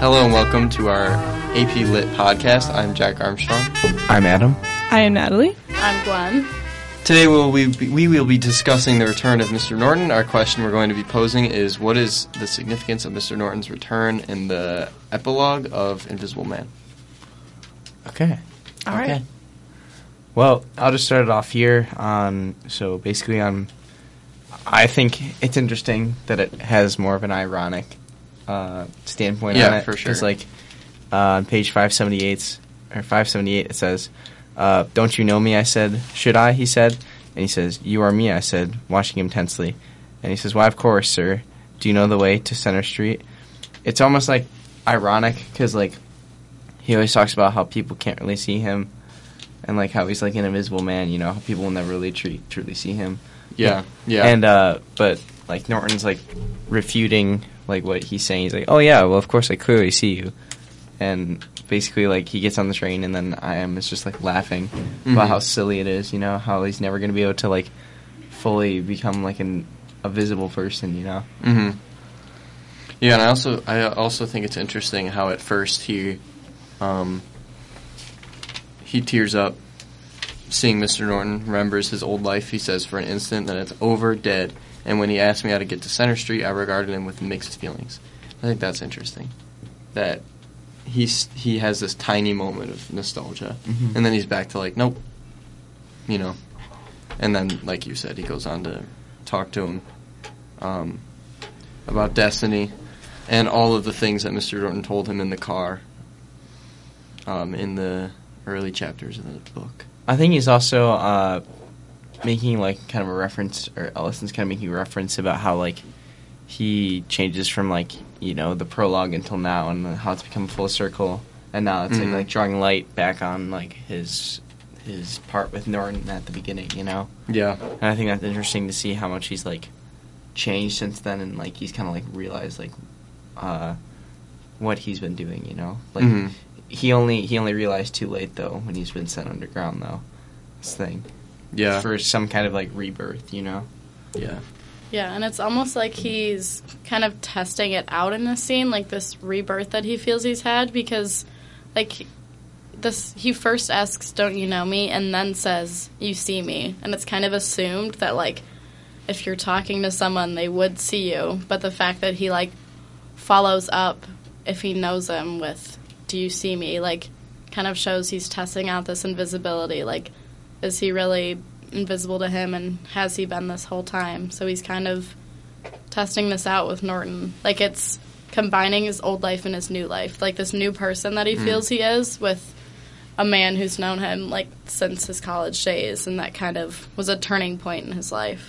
Hello and welcome to our AP Lit podcast. I'm Jack Armstrong. I'm Adam. I am Natalie. I'm Gwen. Today we will be discussing the return of Mr. Norton. Our question we're going to be posing is, what is the significance of Mr. Norton's return in the epilogue of Invisible Man? Okay. All right. Well, I'll just start it off here. So basically, I think it's interesting that it has more of an ironic standpoint on it. Yeah, for sure. Because, on page 578, it says, "Don't you know me?" I said. "Should I?" he said. And he says, "You are me," I said, watching him tensely. And he says, "Why, of course, sir. Do you know the way to Center Street?" It's almost, ironic, because, he always talks about how people can't really see him, and, how he's, an invisible man, how people will never really truly see him. Yeah. And, but, Norton's, refuting, what he's saying. He's like, "Oh, yeah, well, of course, I clearly see you." And basically, he gets on the train, and then is just, laughing about how silly it is, how he's never going to be able to, fully become, a visible person, Mm-hmm. Yeah, and I also think it's interesting how at first he tears up seeing Mr. Norton, remembers his old life. He says for an instant that it's over, dead. And when he asked me how to get to Center Street, I regarded him with mixed feelings. I think that's interesting. That he has this tiny moment of nostalgia. Mm-hmm. And then he's back to nope. And then, like you said, he goes on to talk to him about destiny and all of the things that Mr. Norton told him in the car in the early chapters of the book. I think he's also making kind of a reference, or Ellison's kind of making a reference about how he changes from the prologue until now, and how it's become full circle, and now it's like drawing light back on his part with Norton at the beginning, Yeah. And I think that's interesting to see how much he's changed since then, and he's kind of realized what he's been doing, He only realized too late, though, when he's been sent underground, though. This thing. Yeah. For some kind of, rebirth, Yeah. Yeah, and it's almost like he's kind of testing it out in this scene, this rebirth that he feels he's had, because, he first asks, "Don't you know me?" and then says, "You see me." And it's kind of assumed that, if you're talking to someone, they would see you. But the fact that he, follows up, if he knows him, with, "Do you see me?" kind of shows he's testing out this invisibility. Is he really invisible to him, and has he been this whole time? So he's kind of testing this out with Norton. It's combining his old life and his new life. This new person that he feels he is with a man who's known him, since his college days, and that kind of was a turning point in his life.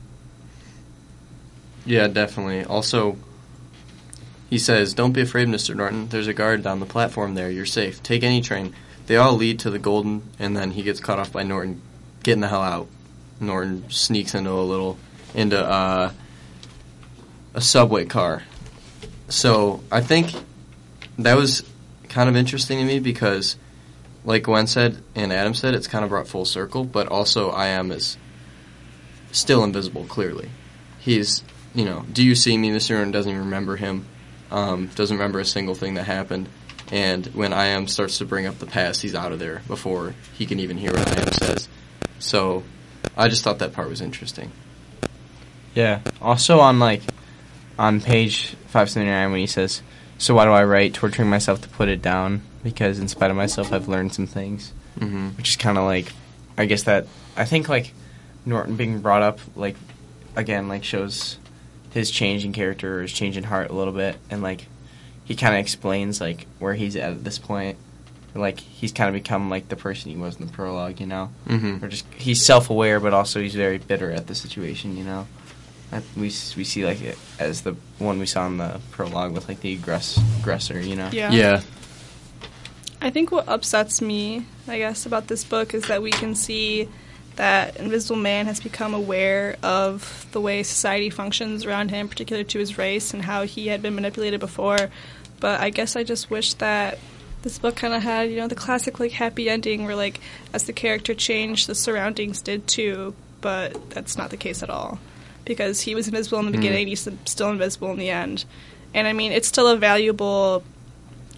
Yeah, definitely. Also, he says, "Don't be afraid, Mr. Norton. There's a guard down the platform there. You're safe. Take any train. They all lead to the Golden," and then he gets cut off by Norton getting the hell out. Norton sneaks into a subway car. So I think that was kind of interesting to me because, like Gwen said and Adam said, it's kind of brought full circle, but also I.M. is still invisible, clearly. He's, "Do you see me?" Mr. Norton doesn't even remember him. Doesn't remember a single thing that happened. And when I.M. starts to bring up the past, he's out of there before he can even hear what I.M. says. So I just thought that part was interesting. Yeah. Also on page 579 when he says, "So why do I write, torturing myself to put it down? Because in spite of myself, I've learned some things." Mm-hmm. Which is kind of I guess that, I think Norton being brought up, again, shows his change in character or his change in heart a little bit, and he kind of explains where he's at this point. He's kind of become the person he was in the prologue, Mm-hmm. or just he's self-aware, but also he's very bitter at the situation, we see it as the one we saw in the prologue with the aggressor, Yeah. I think what upsets me, I guess, about this book is that we can see that Invisible Man has become aware of the way society functions around him, particularly to his race, and how he had been manipulated before. But I guess I just wish that this book kind of had, the classic, happy ending where, as the character changed, the surroundings did too. But that's not the case at all. Because he was invisible in the beginning, he's still invisible in the end. And, I mean, it's still a valuable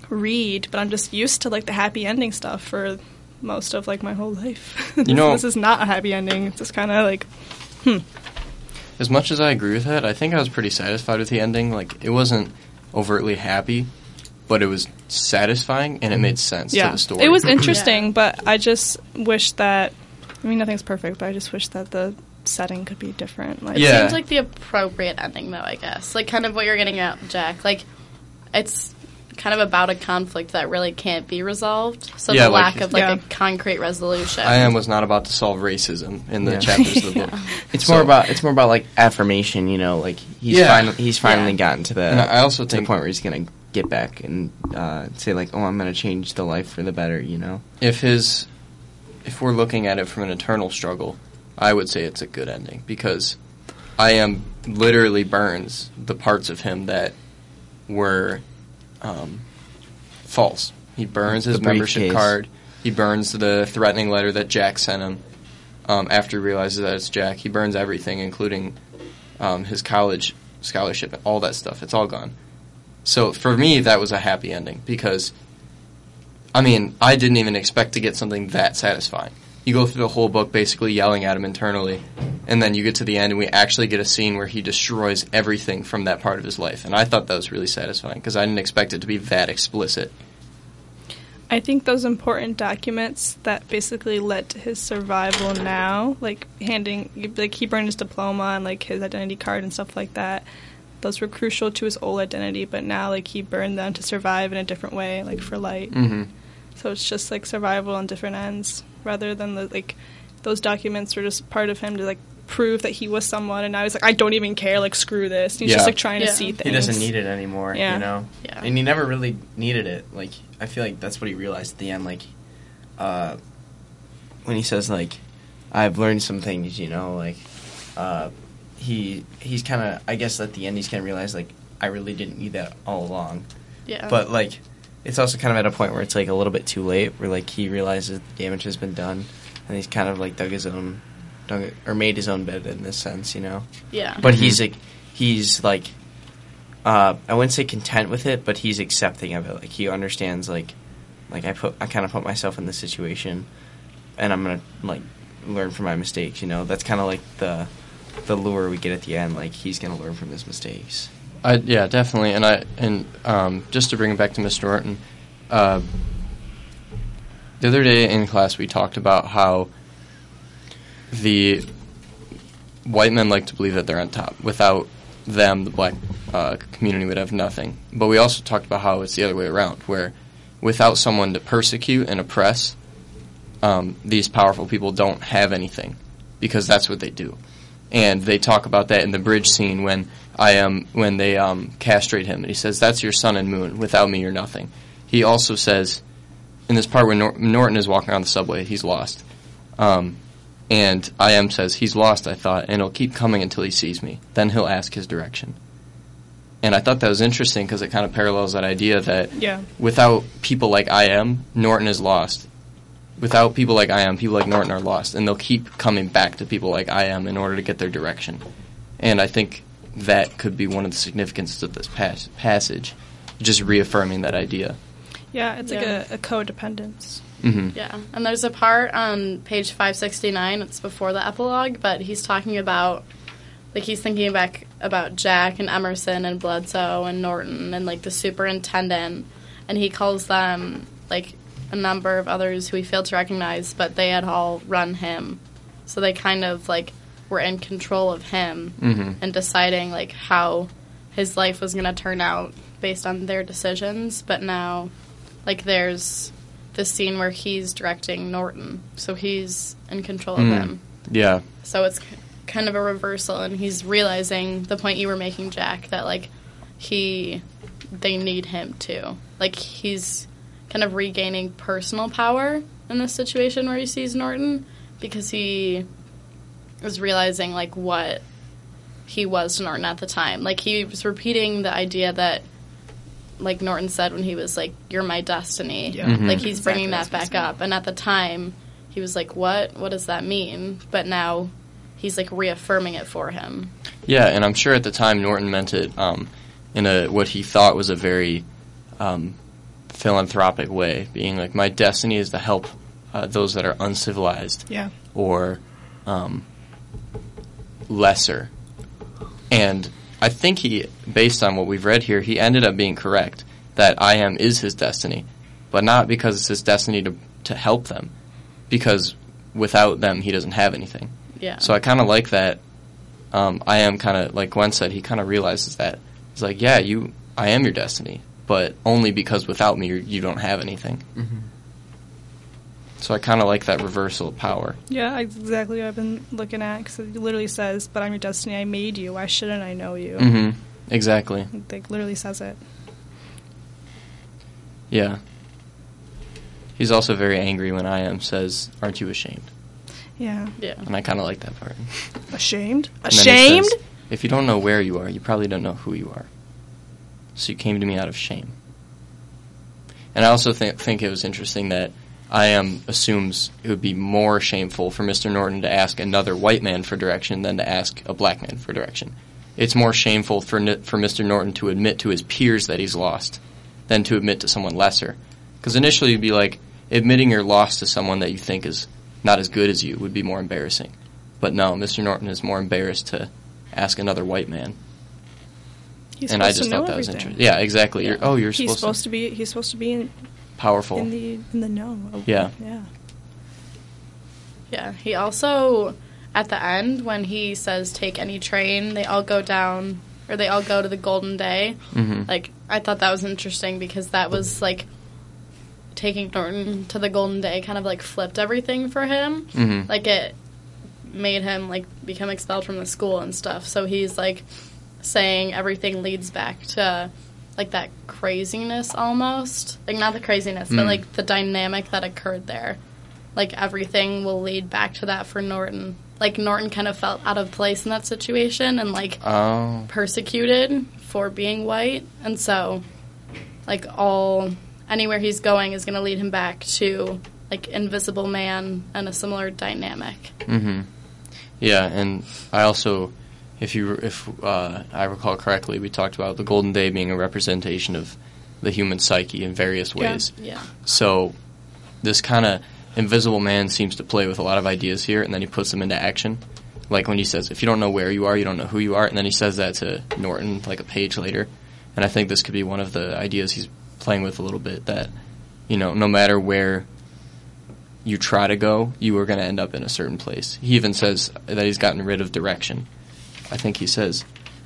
read, but I'm just used to, like, the happy ending stuff for most of, like, my whole life. You know, this is not a happy ending. It's just kind of like, As much as I agree with that, I think I was pretty satisfied with the ending. Like, it wasn't overtly happy, but it was satisfying, and it made sense to the story. It was interesting, but I just wish that, I mean, nothing's perfect, but I just wish that the setting could be different. Like, Yeah. It seems like the appropriate ending, though, I guess. Like, kind of what you're getting at, Jack. Like, it's kind of about a conflict that really can't be resolved. So Yeah, the like- lack of, like, a concrete resolution. I was not about to solve racism in the chapters of the book. It's more about like affirmation, you know, like he's finally gotten to And I also to the think point where he's gonna get back and say like, oh, I'm gonna change the life for the better, you know. if we're looking at it from an eternal struggle, I would say it's a good ending, because I am literally burns the parts of him that were false. He burns his The membership briefcase. card. He burns the threatening letter that Jack sent him after he realizes that it's Jack. He burns everything, including his college scholarship, all that stuff. It's all gone. So for me, that was a happy ending, because, I mean, I didn't even expect to get something that satisfying. You go through the whole book basically yelling at him internally, and then you get to the end and we actually get a scene where he destroys everything from that part of his life. And I thought that was really satisfying, because I didn't expect it to be that explicit. I think those important documents that basically led to his survival now, like he burned his diploma and, like, his identity card and stuff like that, those were crucial to his old identity, but now, like, he burned them to survive in a different way, like, for light. Mm-hmm. So it's just, like, survival on different ends, rather than, those documents were just part of him to, like, prove that he was someone, and now he's like, I don't even care, like, screw this. He's just, like, trying to see things. He doesn't need it anymore, Yeah. you know? Yeah. And he never really needed it. Like, I feel like that's what he realized at the end, like, when he says, like, I've learned some things, you know, like, he's kind of, I guess at the end he's kind of realized, like, I really didn't need that all along. Yeah. But, like, it's also kind of at a point where it's, like, a little bit too late, where, like, he realizes the damage has been done, and he's kind of, like, made his own bed in this sense, you know? Yeah. But he's I wouldn't say content with it, but he's accepting of it. Like, he understands, like I kind of put myself in this situation, and I'm gonna, like, learn from my mistakes, you know? That's kind of like the lure we get at the end, like, he's gonna learn from his mistakes. Yeah, definitely. And just to bring it back to Mr. Norton, the other day in class we talked about how the white men like to believe that they're on top. Without them, the black community would have nothing. But we also talked about how it's the other way around, where without someone to persecute and oppress, these powerful people don't have anything, because that's what they do. And they talk about that in the bridge scene when they castrate him, and he says, "That's your sun and moon. Without me, you're nothing." He also says, in this part where Norton is walking around the subway, he's lost. And I.M. says, "He's lost, I thought, and he'll keep coming until he sees me. Then he'll ask his direction." And I thought that was interesting, because it kind of parallels that idea that without people like I.M., Norton is lost. Without people like I.M., people like Norton are lost, and they'll keep coming back to people like I.M. in order to get their direction. And I think that could be one of the significances of this passage, just reaffirming that idea. Yeah, it's like a codependence. Mm-hmm. Yeah, and there's a part on page 569, it's before the epilogue, but he's talking about, like, he's thinking back about Jack and Emerson and Bledsoe and Norton and, like, the superintendent, and he calls them, like, a number of others who he failed to recognize, but they had all run him. So they kind of, like, were in control of him and deciding, like, how his life was going to turn out based on their decisions. But now, like, there's this scene where he's directing Norton, so he's in control of him. Yeah. So it's kind of a reversal, and he's realizing the point you were making, Jack, that, like, they need him too. Like, he's kind of regaining personal power in this situation where he sees Norton, because he was realizing, like, what he was to Norton at the time. Like, he was repeating the idea that, like, Norton said when he was like, "You're my destiny." Yeah. Like, he's bringing that back up. And at the time, he was like, what does that mean? But now he's, like, reaffirming it for him. Yeah, and I'm sure at the time Norton meant it in what he thought was a very philanthropic way, being like, my destiny is to help those that are uncivilized Yeah. or lesser. And I think he, based on what we've read here, he ended up being correct, that I am is his destiny, but not because it's his destiny to help them, because without them he doesn't have anything. Yeah. So I kind of like that. I am kind of, like Gwen said, he kind of realizes that. He's like, yeah, I am your destiny, but only because without me you don't have anything. Mm-hmm. So I kind of like that reversal of power. Yeah, exactly what I've been looking at, because it literally says, but I'm your destiny, I made you, why shouldn't I know you? Mm-hmm. Exactly. It like, literally says it. Yeah. He's also very angry when I am says, aren't you ashamed? Yeah. Yeah. And I kind of like that part. Ashamed? And then he Ashamed? says, if you don't know where you are, you probably don't know who you are. So you came to me out of shame. And I also think it was interesting that I.M. assumes it would be more shameful for Mr. Norton to ask another white man for direction than to ask a black man for direction. It's more shameful for Mr. Norton to admit to his peers that he's lost than to admit to someone lesser. Because initially you'd be like, admitting you're lost to someone that you think is not as good as you would be more embarrassing. But no, Mr. Norton is more embarrassed to ask another white man. He's And I supposed just to know thought that was everything. interesting. Yeah, exactly. Yeah. You're He's supposed to be. He's supposed to be powerful. in the know. Yeah. Yeah. Yeah. He also, at the end, when he says take any train, they all go down, or they all go to the Golden Day. Mm-hmm. Like, I thought that was interesting because that was, like, taking Norton to the Golden Day kind of, like, flipped everything for him. Mm-hmm. Like, it made him, like, become expelled from the school and stuff. So he's, like, saying everything leads back to, like, that craziness almost. Like, not the craziness, but, like, the dynamic that occurred there. Like, everything will lead back to that for Norton. Like, Norton kind of felt out of place in that situation and, like, persecuted for being white. And so, like, anywhere he's going is going to lead him back to, like, Invisible Man and a similar dynamic. Mm-hmm. Yeah, and I also, if I recall correctly, we talked about the Golden Day being a representation of the human psyche in various ways. Yeah. So this kind of Invisible Man seems to play with a lot of ideas here, and then he puts them into action. Like when he says, if you don't know where you are, you don't know who you are, and then he says that to Norton like a page later. And I think this could be one of the ideas he's playing with a little bit, that, you know, no matter where you try to go, you are going to end up in a certain place. He even says that he's gotten rid of direction. I think he says,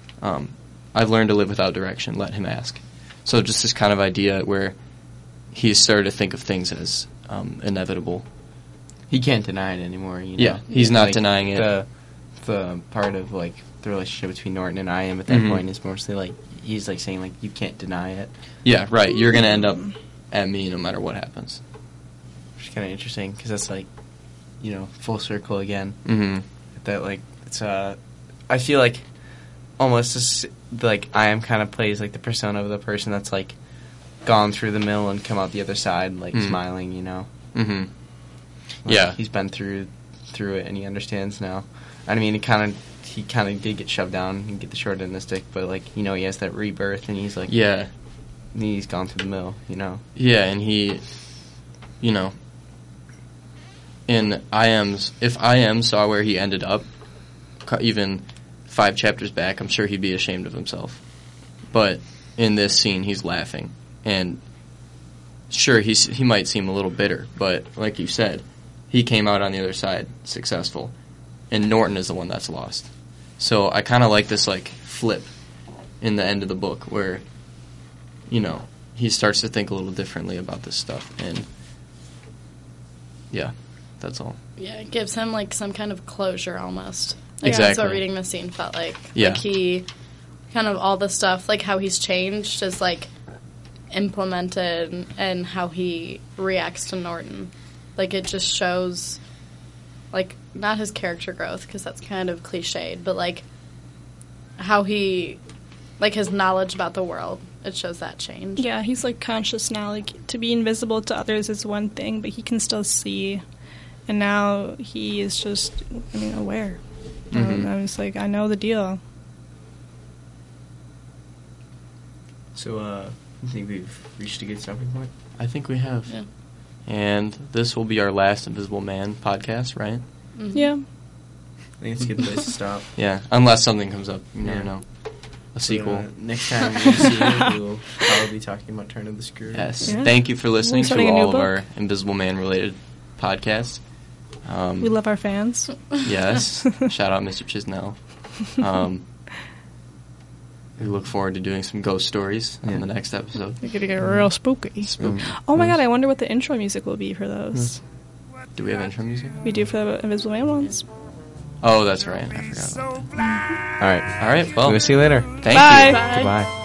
I've learned to live without direction, let him ask. So just this kind of idea where he's started to think of things as inevitable. He can't deny it anymore, you know? Yeah, he's not like, denying it. The part of, like, the relationship between Norton and I.M. at that Mhm. point is mostly, like, he's, like, saying, like, you can't deny it. Yeah, right. You're going to end up at me no matter what happens. Which is kind of interesting, because that's, like, you know, full circle again. Mm-hmm. That, like, it's, I feel like almost this, like, I.M. kind of plays, like, the persona of the person that's, like, gone through the mill and come out the other side, like, smiling, you know? Mm-hmm. Like, Yeah. He's been through it, and he understands now. I mean, he kind of did get shoved down and get the short end of the stick, but, like, you know, he has that rebirth, and he's, like... Yeah. He's gone through the mill, you know? Yeah, and he, you know, if I.M. saw where he ended up, even 5 chapters back, I'm sure he'd be ashamed of himself. But in this scene, he's laughing. And sure, he might seem a little bitter, but like you said, he came out on the other side successful. And Norton is the one that's lost. So I kind of like this, like, flip in the end of the book where, you know, he starts to think a little differently about this stuff. And, yeah, that's all. Yeah, it gives him, like, some kind of closure almost. Like, Exactly. That's what reading the scene felt like. Yeah. Like, he, kind of all the stuff, like, how he's changed is, like, implemented and how he reacts to Norton. Like, it just shows, like, not his character growth, because that's kind of cliched, but, like, how he, like, his knowledge about the world. It shows that change. Yeah, he's like conscious now. Like, to be invisible to others is one thing, but he can still see. And now he is just, aware. Mhm. I was like, I know the deal. So, I think we've reached a good stopping point. I think we have. Yeah. And this will be our last Invisible Man podcast, right? Mhm. Yeah. I think it's a good place to stop. Yeah, unless something comes up. You never Yeah. know. A sequel. Next time we see you, we'll probably be talking about Turn of the Screw. Yes. Yeah. Thank you for listening to starting a new all of book. our Invisible Man related podcasts. We love our fans. Yes. Shout out Mr. Chisnell. We look forward to doing some ghost stories in the next episode. We're going to get real spooky. Spooky. Oh my god, I wonder what the intro music will be for those. Do we have intro music? We do for the Invisible Man ones. Oh, that's right. I forgot about that. All right. All right. Well, We'll see you later. thank Bye. you. Bye. Goodbye.